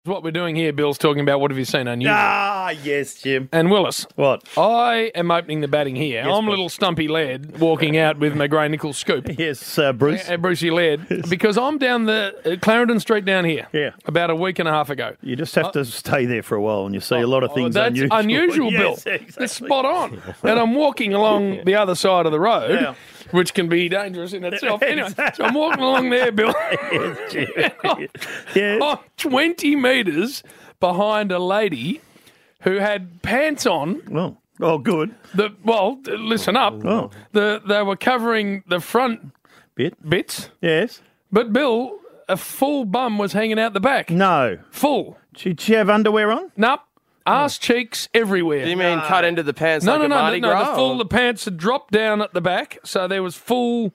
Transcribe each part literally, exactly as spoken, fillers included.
What we're doing here, Bill's talking about what have you seen unusual. Ah, yes, Jim. And Willis. What? I am opening the batting here. Yes, I'm boss. little Stumpy Laird walking out with my Grey Nickel scoop. Yes, uh, Bruce. Uh, Brucey Laird. Because I'm down the uh, Clarendon Street down here. Yeah. About a week and a half ago. You just have to stay there for a while and you see a lot of Oh, things that's unusual. unusual, Bill. Yes, exactly. It's spot on. And I'm walking along the other side of the road, Yeah. which can be dangerous in itself. Anyway, so I'm walking along there, Bill. Yes, Jim. Yes. I'm twenty metres behind a lady who had pants on. Oh, oh, good. The well, listen up. Oh. The they were covering the front Bit. bits, Yes. but Bill, a full bum was hanging out the back. No. Full. Did she have underwear on? Nope. Ass cheeks everywhere. Do you mean cut into the pants no, like no, a no, Mardi no, no. Gras? The full or- the pants had dropped down at the back, so there was full.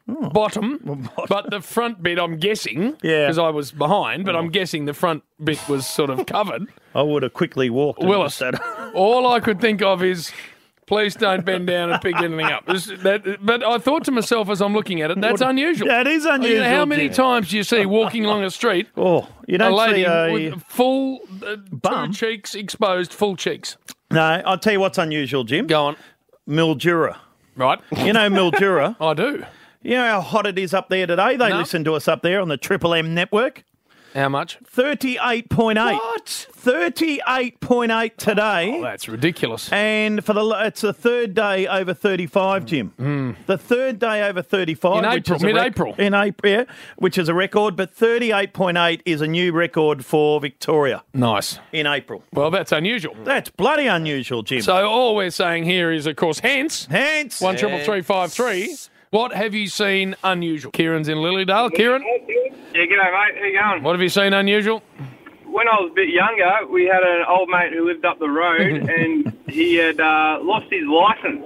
Bottom, but the front bit, I'm guessing, Yeah. because I was behind, but I'm guessing the front bit was sort of covered. I would have quickly walked. and Willis, said- all I could think of is, please don't bend down and pick anything up. This- that- but I thought to myself as I'm looking at it, that's unusual. That is You know, unusual. how many Jim. times do you see walking along a street Oh, you a don't lady see a... with full uh, Bum? two cheeks exposed, full cheeks? No, I'll tell you what's unusual, Jim. Go on. Mildura. Right. You know Mildura? I do. You know how hot it is up there today? They No. listen to us up there on the Triple M network. How much? thirty-eight point eight. What? thirty-eight point eight today. Oh, that's ridiculous. And for the it's the third day over thirty-five, Jim. The third day over thirty-five, In which April, is a rec- mid-April. in April, yeah, which is a record. But thirty-eight point eight is a new record for Victoria Nice. in April. Well, that's unusual. That's bloody unusual, Jim. So all we're saying here is, of course, hence Hence, one triple three five three. What have you seen unusual? Kieran's in Lilydale. Kieran, Yeah, g'day, mate. How you going? what have you seen unusual? When I was a bit younger, we had an old mate who lived up the road, and he had uh, lost his licence.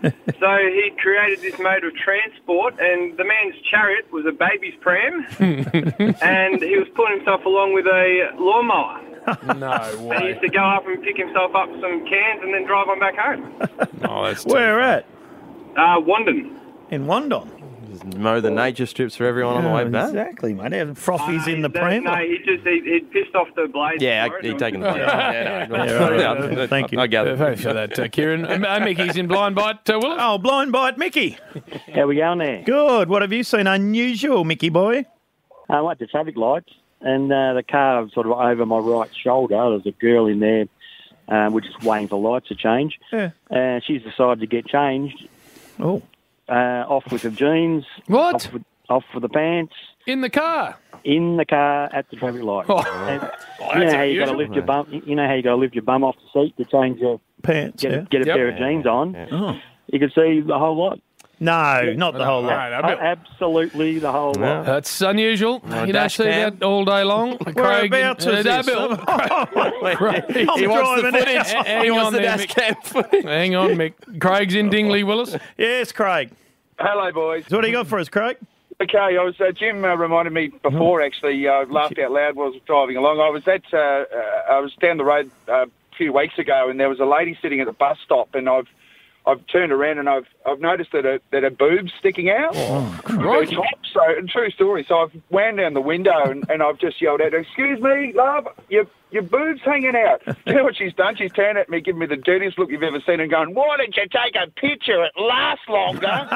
So he created this mode of transport, and the man's chariot was a baby's pram, and he was pulling himself along with a lawnmower. No And he way. used to go up and pick himself up some cans and then drive on back home. Oh, that's where at? Uh, Wandon. In Wandon. Mow the nature strips for everyone on the way back. Exactly, mate. They have frothies Uh, in the that- pram. No, he just he, he pissed off the blades. Yeah, for it. he'd taken the play. Yeah. Yeah, no, Yeah, right, no, right. Thank you. I gather. Thanks for that, uh, Kieran. Uh, uh, Mickey's in Blind Bite. Uh, Willis? Oh, blind bite, Mickey. How we going there? Good. What have you seen unusual, Mickey boy? I went to traffic lights, and uh, the car sort of over my right shoulder. There's a girl in there, um, we're just waiting for lights to change. Yeah. Uh, she's decided to get changed. Oh. Uh, off with the jeans. What? Off with, off with the pants. In the car. In the car at the traffic light. Oh. And Oh, you know that's how you got to unusual. lift your bum. You know how you got to lift your bum off the seat to change your Pants, get, yeah. a, get a Yep. pair of jeans on. Oh. You can see the whole lot. No, not the whole All lot. right, I Uh, bet. absolutely the whole Yeah. lot. That's unusual. No you don't dash see cam? that all day long. Craig, Whereabouts uh, is no, this? Bill. Craig. He wants the driving it. footage. Hang He on wants the there, dash Mick. cam footage. Hang on, Mick. Craig's in Dingley, Willis. Yes, Craig. Hello, boys. So what do you got for us, Craig? Okay, I was uh, Jim uh, reminded me before. Actually, uh, laughed out loud while I was driving along. I was at uh, uh, I was down the road uh, a few weeks ago, and there was a lady sitting at the bus stop, and I've I've turned around and I've I've noticed that her, that her boob's sticking out. Oh, Her Right. top. So, true story. So I've wound down the window and, and I've just yelled at her, "Excuse me, love, your your boob's hanging out." Do you know what she's done? She's turned at me, giving me the dirtiest look you've ever seen, and going, "Why didn't you take a picture? It lasts longer."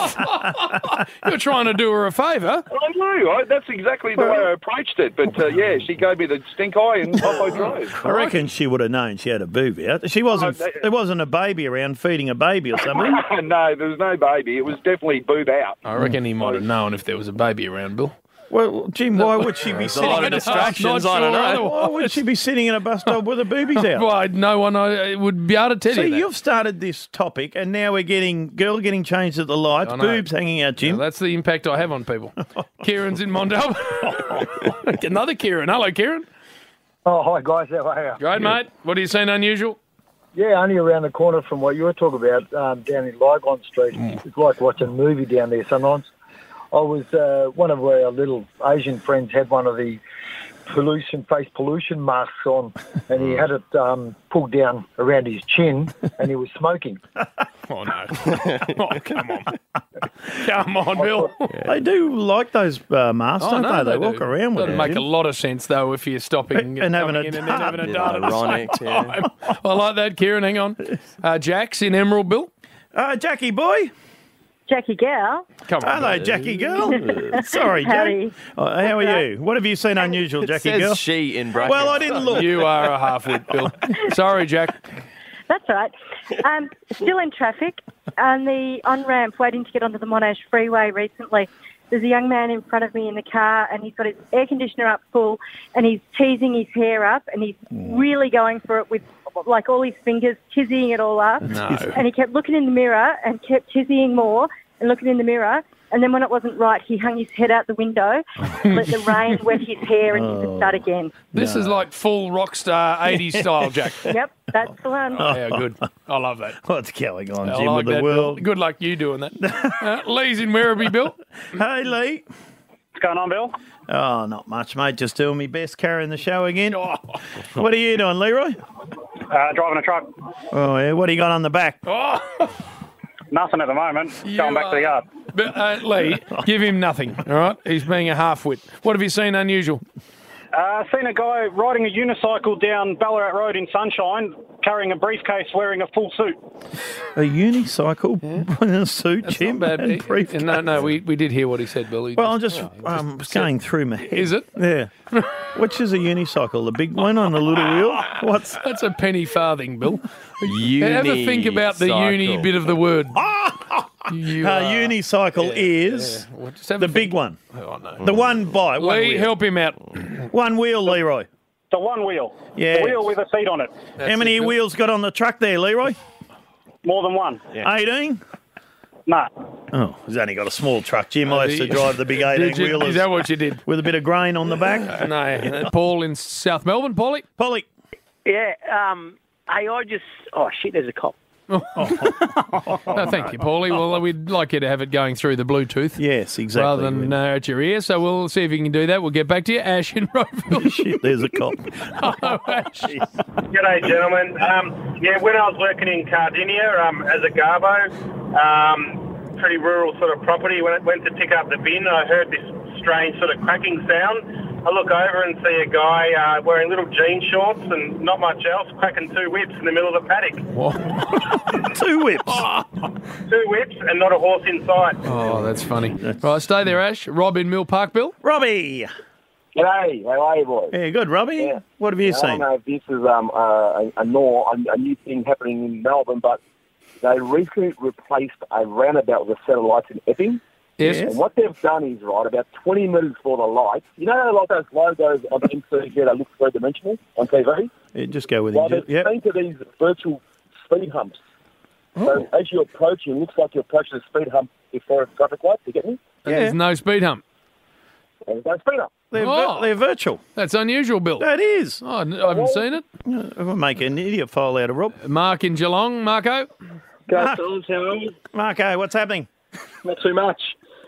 You're trying to do her a favour. I know. I, that's exactly the way I approached it. But uh, yeah, she gave me the stink eye and off I drove. I reckon she would have known she had a boob out. She wasn't. Oh, that- There wasn't a baby around feeding a baby or something. No, there was no baby. It was definitely boob out. I reckon he might have known if there was a baby around, Bill. Well, Jim, why would she be There's a sitting? lot in of a distractions. Not I don't sure know. otherwise. Why would she be sitting in a bus stop with her boobies out? Well, no one I would be able to tell See, you that. you've started this topic, and now we're getting girl getting changed at the lights, I know. boobs hanging out, Jim. Well, that's the impact I have on people. Kieran's in Mondale. Another Kieran. Hello, Kieran. Oh, hi guys, how are you? Great, mate. What are you seeing unusual? Yeah, only around the corner from what you were talking about, um, down in Lygon Street. It's like watching a movie down there sometimes. I was, uh, one of our little Asian friends had one of the pollution, face pollution masks on, and he had it um, pulled down around his chin, and he was smoking. Oh, no. Oh, come on. Come on, Bill. They do like those uh, masks, Oh, don't no, they? They, they walk do. around with Doesn't them. make a lot of sense, though, if you're stopping And having coming a in and then dart. having a Yeah, dart at the same ironic, yeah. time. I like that, Kieran. Hang on. Uh, Jack's in Emerald, Bill. Uh, Jackie boy. Jackie Gow. Come on. Hello, Jackie girl. Sorry, Jack. Howdy. Oh, how are you? What have you seen unusual, Jackie Says girl? she in brackets. Well, I didn't look. You are a half-wit, Bill. Sorry, Jack. That's all right. Um, still in traffic on the on-ramp waiting to get onto the Monash Freeway recently. There's a young man in front of me in the car and he's got his air conditioner up full and he's teasing his hair up and he's really going for it with like all his fingers, tizzying it all up. No. And he kept looking in the mirror and kept tizzying more and looking in the mirror. And then when it wasn't right, he hung his head out the window, let the rain wet his hair, and he could start again. This is like full rock star eighties style, Jack. Yep, that's the one. Oh, yeah, good. I love that. What's going on, I Jim, like with the that, world? Bill. Good luck you doing that. Uh, Lee's in Werribee, Bill. Hey, Lee. What's going on, Bill? Oh, not much, mate. Just doing my best, carrying the show again. Oh, What are you doing, Leroy? Uh, driving a truck. Oh, yeah. What do you got on the back? oh. Nothing at the moment. You Going back to the are- yard. But, uh, Lee, give him nothing, all right? He's being a half-wit. What have you seen unusual? Uh, seen a guy riding a unicycle down Ballarat Road in sunshine, carrying a briefcase, wearing a full suit. A unicycle in a suit, That's Jim, not bad. and He- briefcase. No, no, we, we did hear what he said, Bill. He Well, I'm just- just, um, going through my head. Is it? Yeah. Which is a unicycle? The big one on the little wheel? What's That's a penny farthing, Bill. Uni Have a think about the uni cycle. bit of the word. You a are- unicycle? yeah, is yeah. Well, just have the a big think. one, Oh, no. the one by one Lee, wheel. help him out. One wheel, Leroy. The one wheel. Yeah. The wheel with a seat on it. That's How many it, Bill. wheels got on the truck there, Leroy? More than one. eighteen? Nah. Oh, he's only got a small truck, Jim. I used to the- drive the big Did eighteen you- wheelers Is that what you did? with a bit of grain on the back. No. uh, Paul in South Melbourne, Paulie? Polly. Yeah, um, hey, I just... Oh, shit, there's a cop. No, thank you, Paulie. Well, we'd like you to have it going through the Bluetooth. Yes, exactly. Rather than uh, at your ear. So we'll see if you can do that. We'll get back to you. Ash in Roeville. Shit, there's a cop. Oh, Ash. G'day, gentlemen. Um, yeah, when I was working in Cardinia um, as a garbo, um, pretty rural sort of property, when I went to pick up the bin, I heard this strange sort of cracking sound. I look over and see a guy uh, wearing little jean shorts and not much else, cracking two whips in the middle of the paddock. Two whips. Two whips and not a horse in sight. Oh, that's funny. Right, stay there, Ash. Rob in Mill Park, Bill. Robbie. G'day, how are you, boys? Yeah, good, Robbie. Yeah. What have you I don't seen? know if this is um, uh, a, a, nor, a, a new thing happening in Melbourne, but they recently replaced a roundabout with a set of lights in Epping. Yes. And what they've done is, right, about twenty metres for the lights, you know, like those logos on the M C here that look three-dimensional on T V? Yeah, just go with Well, it. they've Yep. changed to these virtual speed humps. So as you're approaching, it looks like you're approaching a speed hump before a traffic light. You get me? And There's no speed hump. And there's no speed hump. They're, Oh. vir- they're virtual. That's unusual, Bill. That is. Oh, I haven't seen it. I'll make an idiot file out of Rob. Mark in Geelong. Marco? Mark. Fellas, how are you? Marco, what's happening? Not too much.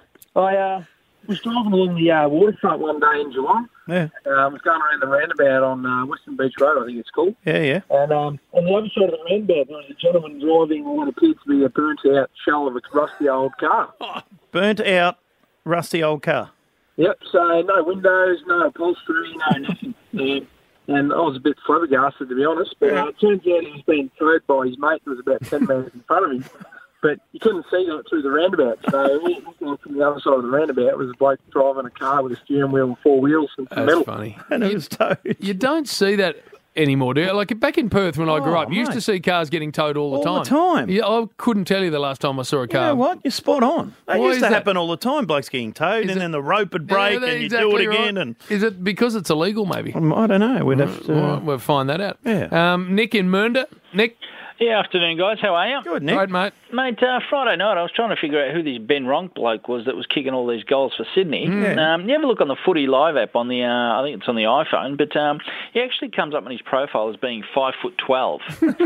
I uh, was driving along the uh, waterfront one day in Geelong. Yeah. Uh, I was going around the roundabout on uh, Western Beach Road, I think it's called. Yeah, yeah. And um, on the other side of the roundabout, there was a gentleman driving what appeared to be a burnt-out shell of a rusty old car. Burnt out, rusty old car. Yep, so no windows, no upholstery, no nothing. Um, and I was a bit flabbergasted, to be honest. But uh, it turns out he was being towed by his mate who was about ten metres in front of him. But you couldn't see that through the roundabout. So all looked like from the other side of the roundabout was a bloke driving a car with a steering wheel and four wheels and some That's metal. funny. And it was towed. You don't see that anymore, do you? Like back in Perth when I grew Oh, up, you used mate. to see cars getting towed all the All time. the time. Yeah, I couldn't tell you the last time I saw a You car. know what? You're spot on. That Why used is to that? happen all the time. Blokes getting towed, Is and it- then the rope would Yeah, break, that's and you exactly do it again. right. And Is it because it's illegal, maybe? Um, I don't know. We'd have to. All right, we'll find that out. Yeah. Um, Nick in Mernda. Nick. Yeah, afternoon, guys. How are you? Good, Nick. Right, mate. Mate, uh, Friday night I was trying to figure out who this Ben Ronk bloke was that was kicking all these goals for Sydney. Yeah. Um, you ever look on the Footy Live app on the, uh, I think it's on the iPhone, but um, he actually comes up on his profile as being five foot twelve.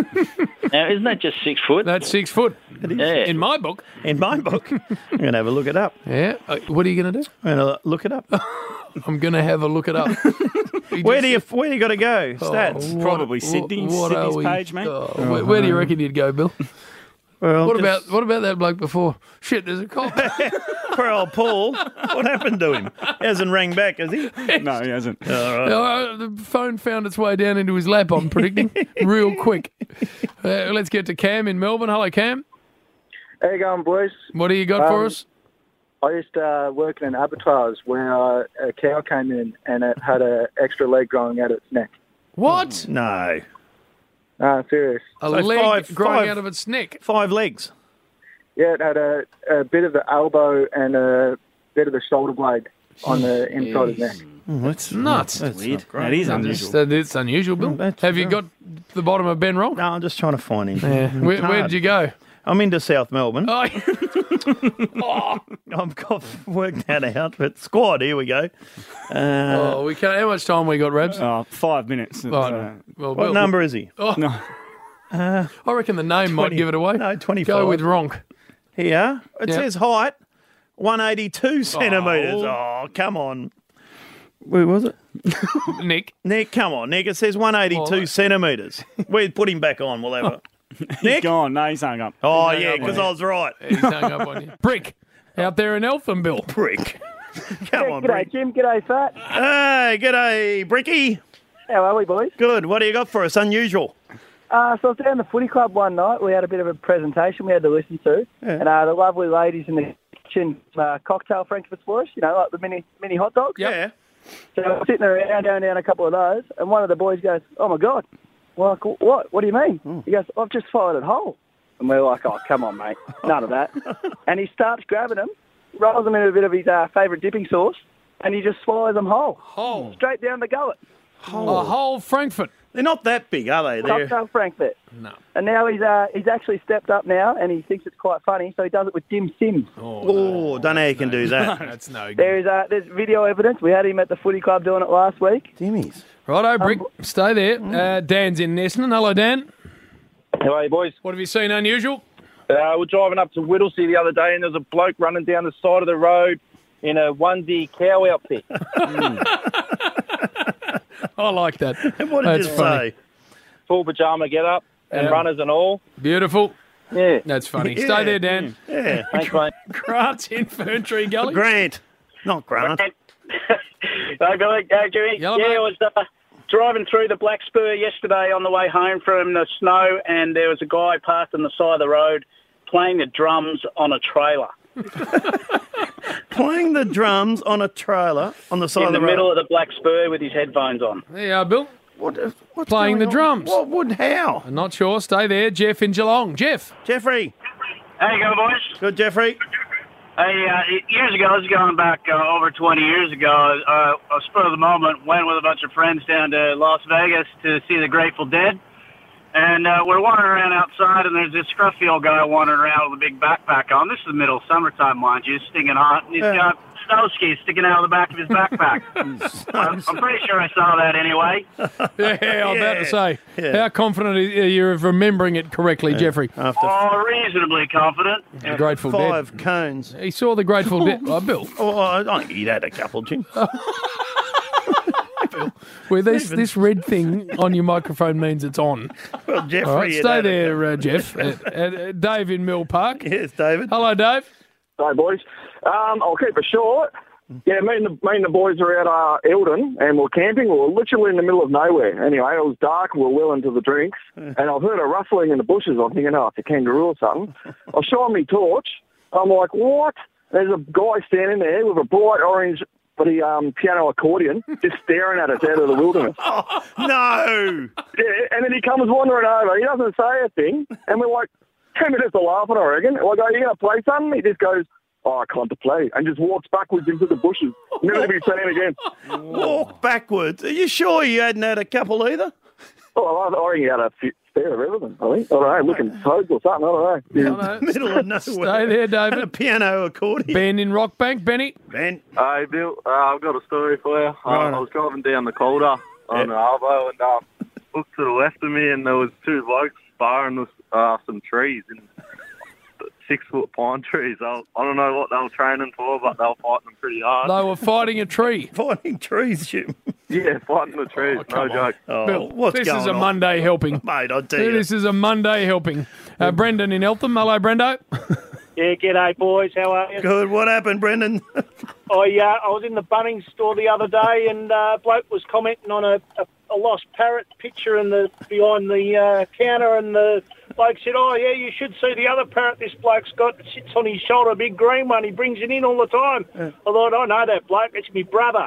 Now, isn't that just six foot? That's six foot. Yeah. In my book. In my book, I'm going to have a look it up. Yeah. Uh, what are you going to do? I'm going to look it up. I'm going to have a look it up. He Where just do you said- Where do you got to go? Oh, Stats. what- Probably what- Sydney, what are Sydney's we- page, mate. Oh, where, where do you reckon you'd go, Bill? Well, what just- about what about that bloke before? Shit, there's a cop. Poor old Paul. What happened to him? He hasn't rang back, has he? No, he hasn't. All right. Uh, the phone found its way down into his lap, I'm predicting, real quick. Uh, let's get to Cam in Melbourne. Hello, Cam. How you going, boys? What do you got for Um, us? I used to uh, work in an abattoirs where uh, a cow came in and it had an extra leg growing out its neck. What? No. Uh, serious. A So leg five- growing five- out of its neck. Five legs. Yeah, it had a, a bit of the elbow and a bit of the shoulder blade on the inside of the neck. Oh, that's Nuts. That's Weird. not great. That is That unusual. is- that is unusual, Bill. Mm, that's Have you true. got the bottom of Ben wrong? No, I'm just trying to find him. Yeah. It's Where, where hard. did you go? I'm into South Melbourne. Oh, I've got worked that out. But squad, here we go. Uh, oh, we can't. How much time we got, Rabs? Oh, five minutes. Oh, Uh, no. Well, what Bill- number is he? Oh, no. Uh, I reckon the name might twenty give it away. No, twenty-five. Go with Ronk. Here, it Yep. says height, one eighty-two centimetres. Oh, come on. Where was it? Nick. Nick, come on, Nick. It says one eighty-two Oh. centimetres. We put him back on. We'll have a. He's gone. No, he's hung up. Oh, hung yeah, up because on I you. was right. He's hung up on you. Brick. Out there in Elphinville. Brick. Come on, G'day, Brick. Jim. G'day, Fat. Hey, g'day, Bricky. How are we, boys? Good. What do you got for us? Unusual. Uh, so I was down the footy club one night. We had a bit of a presentation we had to listen to. Yeah. And uh, the lovely ladies in the kitchen uh, cocktail Frankfurt's for us, you know, like the mini mini hot dogs. Yeah. So I'm sitting around, down, down a couple of those, and one of the boys goes, "Oh my God, well, like, what? What do you mean?" Mm. He goes, "I've just fired it whole." And we're like, "Oh, come on, mate, none of that." And he starts grabbing them, rolls them in a bit of his uh, favourite dipping sauce, and he just swallows them whole, Whole. straight down the gullet. A whole Frankfurt. They're not that big, are they? They're... Cocktail Frankfurt. No. And now he's uh, he's actually stepped up now, and he thinks it's quite funny, so he does it with dim sims. Oh, don't know how you can do that. That's no good. There's uh, there's video evidence. We had him at the footy club doing it last week. Dimmies. Righto, Brick. Um, Stay there. Uh, Dan's in Essendon. Hello, Dan. How are you, boys? What have you seen unusual? Uh, we're driving up to Whittlesea the other day, and there's a bloke running down the side of the road in a onesie cow outfit. I like that. What did That's you funny. say? Full pyjama get up and Yeah. runners and all. Beautiful. Yeah. That's funny. Yeah. Stay there, Dan. Yeah. Thanks, mate. Grant's in Ferntree Gully. Grant. Not Grant. Hey, Billy. Hey, Jimmy. Yellow yeah, mate. I was uh, driving through the Black Spur yesterday on the way home from the snow, and there was a guy parked on the side of the road playing the drums on a trailer. Playing the drums on a trailer on the side in of the, the, middle road. of the Black Spur with his headphones on. There you are, Bill. What, what's Playing the going on? drums. What would, how? I'm not sure. Stay there. Jeff in Geelong. Jeff. Jeffrey. How you go, boys? Good, Jeffrey. Hey, uh, years ago, this is going back uh, over twenty years ago, uh, a spur of the moment, went with a bunch of friends down to Las Vegas to see the Grateful Dead. And uh, we're wandering around outside, and there's this scruffy old guy wandering around with a big backpack on. This is the middle of summertime, mind you, stinking hot. And he's Yeah. got snow skis sticking out of the back of his backpack. I'm, I'm pretty sure I saw that anyway. Yeah, I'm about to say. Yeah. How confident are you of remembering it correctly, Jeffrey? After Oh, reasonably confident. The Grateful Dead. five cones. He saw the Grateful Dead. Oh, Bill. Oh, I think he'd had a couple, Jim. Well, this, this red thing on your microphone means it's on. Well, Jeffrey. All right, had stay had a there, uh, Jeff. Uh, uh, Dave in Mill Park. couple. Yes, David. Hello, Dave. Hi, boys. Um, I'll keep it short. Yeah, me and the, me and the boys were out uh, Eldon, and we're camping. We were literally in the middle of nowhere. Anyway, it was dark. We were well into the drinks, and I heard a rustling in the bushes. I'm thinking, oh, it's a kangaroo or something. I shine my torch. I'm like, what? There's a guy standing there with a bright orange bloody um, piano accordion just staring at us out of the wilderness. Oh, no. Yeah, and then he comes wandering over. He doesn't say a thing, and we're like, ten minutes of laughing, I reckon. I go, are you going to play something? He just goes, oh, I can't play, and just walks backwards into the bushes, never to be seen again. Walk backwards. Are you sure you hadn't had a couple either? Oh, I I reckon he had a few- spare of everything, I think. I don't know, looking toads or something, I don't know. Yeah. Hello. Middle of nowhere. Stay there, And a David. piano accordion. Ben in Rockbank. Benny. Ben. Hey, Bill, uh, I've got a story for you. Uh, Right. I was driving down the Calder on the Arvo and uh, looked to the left of me and there was two blokes sparring with uh, some trees, in six-foot pine trees. I, I don't know what they were training for, but they were fighting them pretty hard. They were fighting a tree. Fighting trees, Jim. Yeah, fighting the trees. no joke. Oh, Bill, what's this going is a on? Monday helping. Mate, I tell you. This is a Monday helping. Uh, Brendan in Eltham. Hello, Brendo. Yeah, g'day, boys. How are you? Good. What happened, Brendan? I, uh, I was in the Bunnings store the other day, and uh, bloke was commenting on a, a, a lost parrot picture in the behind the uh, counter, and the bloke said, "Oh, yeah, you should see the other parrot this bloke's got. It sits on his shoulder, a big green one. He brings it in all the time." Yeah. I thought, I know that bloke. It's my brother.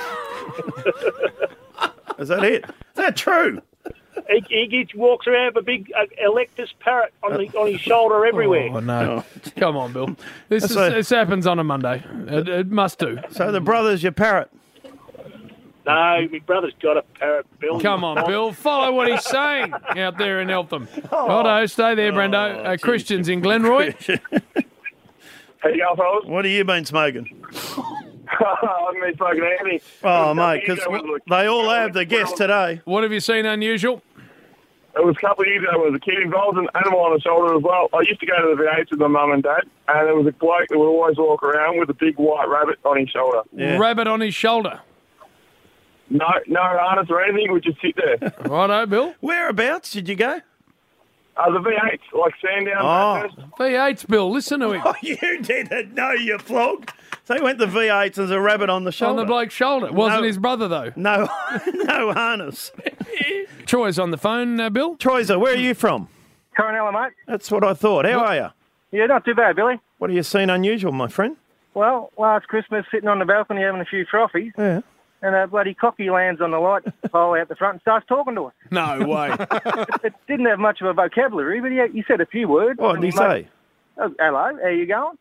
Is that it? Is that true? He, he gets, walks around with a big uh, Electus parrot on the on his shoulder everywhere. Oh, no. Come on, Bill. This, is, So- this happens on a Monday. It, it must do. So the brother's your parrot. No, my brother's got a parrot, Bill. Come on, Bill. Follow what he's saying out there in Eltham. Righto, stay there, Brendo. Uh, Christian's in Glenroy. How you going, fellas? What have you been smoking? I haven't been smoking anything. Oh, mate, because they all have the guest today. What have you seen unusual? It was a couple of years ago when I was a kid involved, an animal on the shoulder as well. I used to go to the V eight with my mum and dad, and there was a bloke that would always walk around with a big white rabbit on his shoulder. Rabbit on his shoulder. No, no harness or anything, would just sit there. Righto, Bill. Whereabouts did you go? Uh, the V eight, like Sandown. Oh. V eight's, Bill. Listen to him. Oh, you didn't know, you flog. So he went to V eight as a rabbit on the shoulder. On the bloke's shoulder. Wasn't No. his brother, though. No, no harness. Troy's on the phone, uh, Bill. Troyza, where are you from? Coronella, mate. That's what I thought. How are you? Yeah, not too bad, Billy. What have you seen unusual, my friend? Well, last Christmas, sitting on the balcony having a few frothies, Yeah. and a bloody cocky lands on the light pole out the front and starts talking to us. No way. it, it didn't have much of a vocabulary, but he, he said a few words. What did he say? Oh, hello, how you going?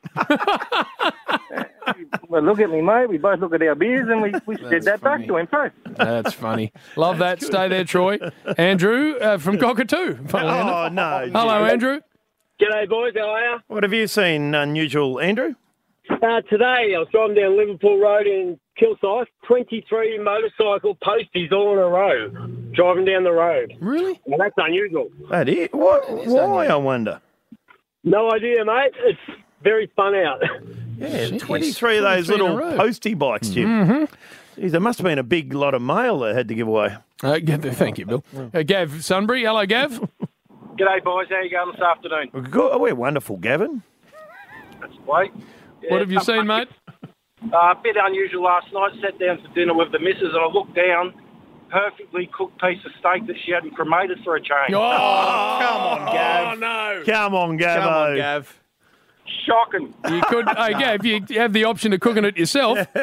Well, look at me, mate. We both look at our beers and we, we said that back to him, too. That's funny. Love that. Stay there, Troy. Andrew uh, from Cockatoo. Oh, no. Hello, Andrew. G'day, boys. How are you? What have you seen unusual, Andrew? Uh, today, I was driving down Liverpool Road in Kilsyth. twenty-three motorcycle posties all in a row, driving down the road. Really? Well, that's unusual. That is? What? Why, I wonder? No idea, mate. It's very fun out. Yeah, twenty-three of those twenty-three in little a row. postie bikes, Jim. Mm-hmm. Geez, there must have been a big lot of mail they had to give away. Uh, g- thank you, Bill. Uh, Gav Sunbury. Hello, Gav. G'day, boys. How you going this afternoon? We're good- oh, we're wonderful, Gavin. That's great. What have you seen, mate? Uh, a bit unusual last night. Sat down for dinner with the missus and I looked down, perfectly cooked piece of steak that she hadn't cremated for a change. Oh, come on, Gav. Oh, no. Come on, Gavo. Come on, Gav. Shocking. You could, hey, Gav, you have the option of cooking it yourself. No,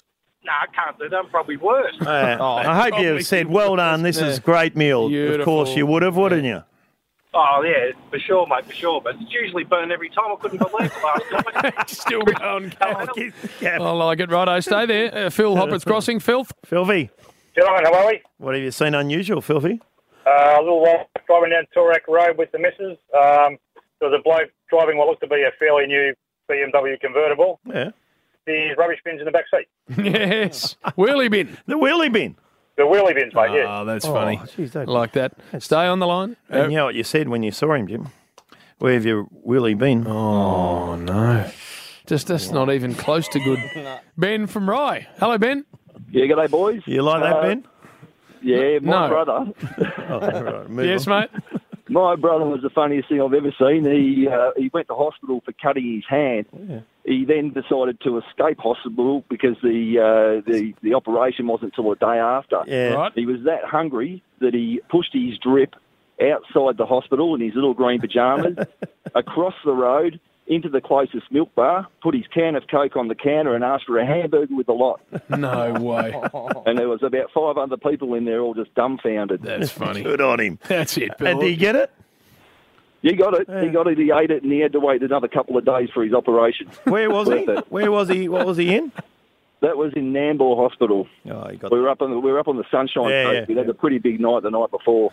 I can't do that. I'm probably worse. Uh, I hope you said, well done, this is great meal. Of Beautiful. course you would have, wouldn't you? Oh, yeah, for sure, mate, for sure. But it's usually burned every time. I couldn't believe it last night. Still going, Gav. Gav. I like it. Righto, stay there. Uh, Phil Hopper's Crossing. Filth. Filthy, Gentlemen, how are we? what have you seen unusual, Filthy? Uh, a little while driving down Toorak Road with the missus. Um, there was a bloke driving what looked to be a fairly new B M W convertible. Yeah. The rubbish bins in the back seat. Yes. Wheelie bin. The wheelie bin. The wheelie bins, mate, yeah. Oh, that's Oh, funny. geez, that- Like that. Stay on the line. And you know what you said when you saw him, Jim? Where have you wheelie been? Oh, no. Just that's not even close to good. Ben from Rye. Hello, Ben. Yeah, g'day, boys. You like that, Uh, Ben? Yeah, my No. brother. Oh, right, move Yes, on. mate. My brother was the funniest thing I've ever seen. He uh, he went to hospital for cutting his hand. Yeah. He then decided to escape hospital because the uh, the the operation wasn't until a day after. Yeah. Right. He was that hungry that he pushed his drip outside the hospital in his little green pyjamas, across the road, into the closest milk bar, put his can of Coke on the counter and asked for a hamburger with a lot. No way. And there was about five other people in there all just dumbfounded. That's funny. Good on him. That's it, Bill. And did you get it? He got it. He got it. He ate it, and he had to wait another couple of days for his operation. Where was he? Worth it. Where was he? What was he in? That was in Nambour Hospital. Oh, he got We were up on the, we were up on the Sunshine Yeah, Coast. yeah, we had a pretty big night the night before.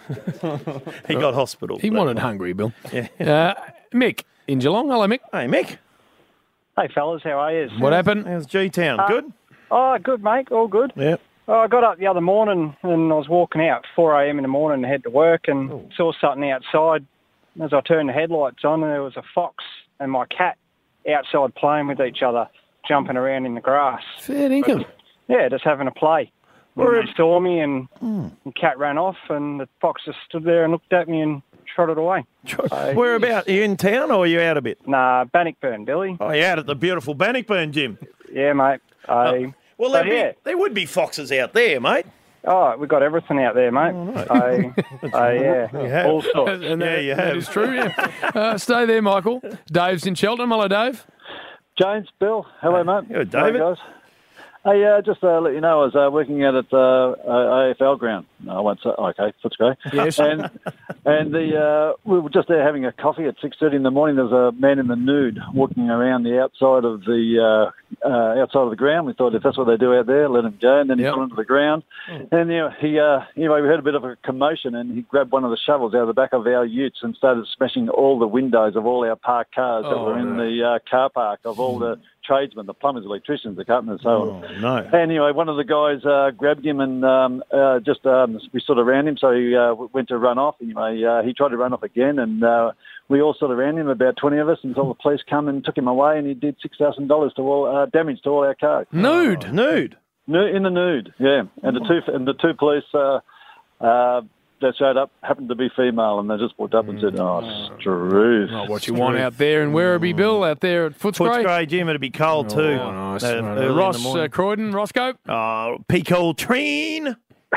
he got hospital. He wanted hungry, Bill. Yeah. Uh, Mick in Geelong. Hello, Mick. Hey, Mick. Hey, fellas, how are you? What happened? How's G-Town? Uh, Good? Oh, good, mate. All good. Yeah. Oh, I got up the other morning and I was walking out four a.m. in the morning to head to work and Oh. saw something outside. As I turned the headlights on, there was a fox and my cat outside playing with each other, jumping around in the grass. Fair dinkum. Yeah, just having a play. And they saw me, and the cat ran off, and the fox just stood there and looked at me and trotted away. So, Whereabouts? Are you in town or are you out a bit? Nah, Bannockburn, Billy. Oh, you're out at the beautiful Bannockburn, Jim. Yeah, mate. I, Well, but there, be, yeah. there would be foxes out there, mate. Oh, we've got everything out there, mate. I, I, yeah, You have. all sorts. And Yeah, that, you that have. is true, yeah. Uh, stay there, Michael. Dave's in Cheltenham. Hello, Dave. James, Bill, hello, mate. Hello, David. Hello, guys. Hey, uh, just to uh, let you know, I was uh, working out at uh, A F L ground. No, I won't say. Okay, Footscray. Yes. And and the uh, we were just there having a coffee at six thirty in the morning. There was a man in the nude walking around the outside of the uh, uh, outside of the ground. We thought if that's what they do out there, let him go. And then he Yep. got onto the ground. And you know, he uh, anyway, we heard a bit of a commotion, and he grabbed one of the shovels out of the back of our utes and started smashing all the windows of all our parked cars that Oh, were in the uh, car park of all the tradesmen, the plumbers, electricians, the carpenters, so on. Oh, no. Anyway, one of the guys uh, grabbed him and um, uh, just um, we sort of ran him, so he uh, went to run off. Anyway, uh, he tried to run off again, and uh, we all sort of ran him, about twenty of us, until the police come and took him away, and he did six thousand dollars to all uh, damage to all our cars. Nude. Oh, nude. Nu- in the nude, yeah. And the two and the two police uh, uh, that showed up happened to be female, and they just walked up and said, "Oh, Struth." Not what you want out there in Werribee, Bill, out there at Footscray. Footscray, Jim, it'd be cold too. Oh, nice. Uh, Uh, early in the Ross morning. uh, Croydon, Roscoe. Oh, Pico Treen.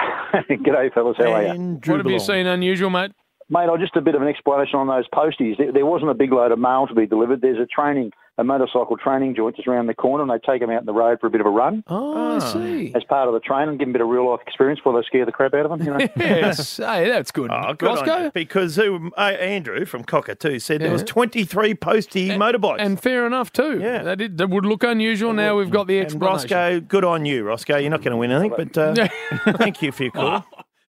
G'day, fellas. How are you? And What have you Drubelong. seen unusual, mate? Mate, I just a bit of an explanation on those posties. There, there wasn't a big load of mail to be delivered. There's a training, a motorcycle training joint just around the corner, and they take them out in the road for a bit of a run Oh, I see. as part of the training, give them a bit of real life experience before they scare the crap out of them. You know. Yes. Hey, that's good. Oh, good on Roscoe? you. Because who, uh, Andrew from Cockatoo said there was twenty-three postie motorbikes. And fair enough, too. Yeah. That, did, that would look unusual. Now we've got the And explanation. Roscoe, good on you, Roscoe. You're not going to win anything, but uh, thank you for your call.